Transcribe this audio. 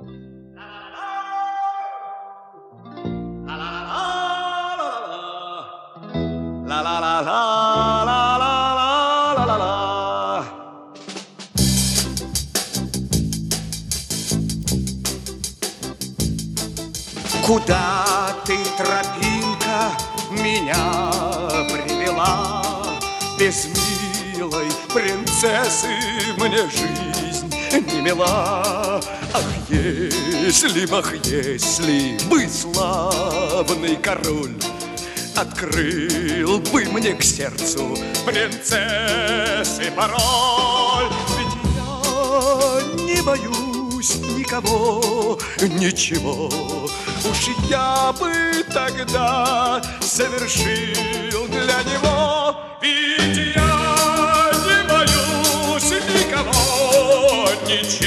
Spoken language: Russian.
Куда ты, тропинка, меня привела? Без милой принцессы мне жизнь не мила. Ах, если бы славный король открыл бы мне к сердцу принцессы пароль. Ведь я не боюсь никого, ничего. Уж я бы тогда совершил для него. Ведь я не боюсь никого, ничего.